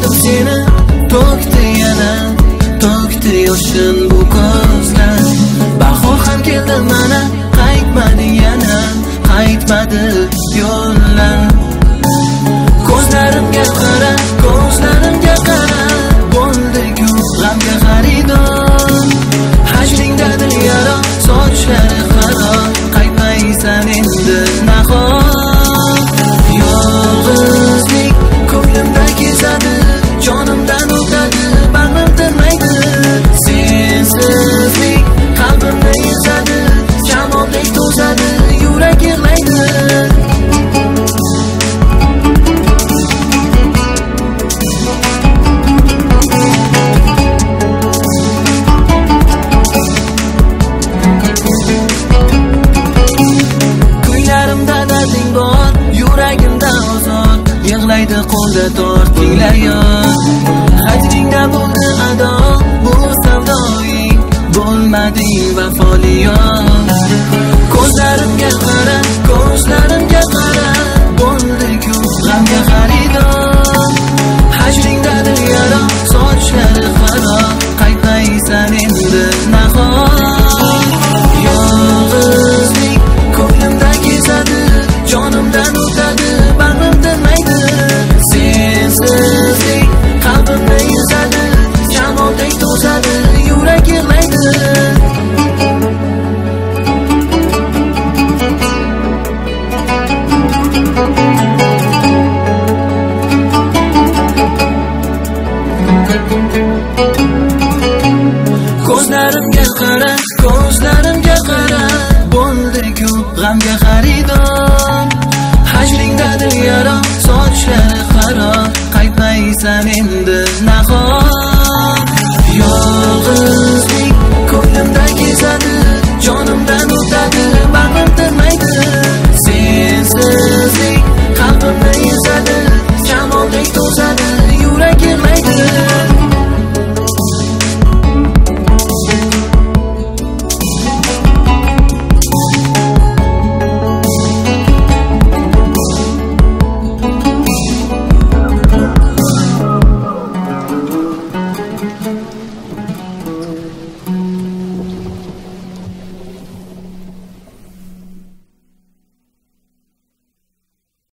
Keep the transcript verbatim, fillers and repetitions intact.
ko'rdim seni, to'kdi yana, to'kdi yoshin bu ko'zlar. Bahor ham keldi mana, qaytmadi yana, qaytmadi yo'llar. Ko'zlarimga qara, ko'zlarimga qara, bo'ldi-ku g'amga xaridor. Hajringda dil yaro, sochlari qaro, qaytmaysan endi nahot. Yolg'izlik ko'nglimda kezadi, jonimdan o'tadi, bag'rim tinmaydi. Sensizlik qalbimni ezadi, shamoldek to'zadi, yurak yig'laydi. Yuragimda ozod, yig'laydi qo'lda tortinglar yod. Hajringda bo'ldi ado, bu savdoing bo'lmading vafoli yod. Ko'zlarimga qara, ko'zlarimga qara, bo'ldi-ku g'amga xaridor. Hajringda dil yaro, sochlari qaro, qaytmaysan endi nahot. Yolg'izlik ko'nglimda kezadi, jonimdan o'tadi, bag'rim tinmaydi. Sensizlik qalbimni ezadi, shamoldek to'zadi, yurak yig'laydi. Ko'zlarimga qara, ko'zlarimga qara, bo'ldi-ku g'amga xaridor. Hajringda dil yaro, sochlari qaro, qaytmaysan endi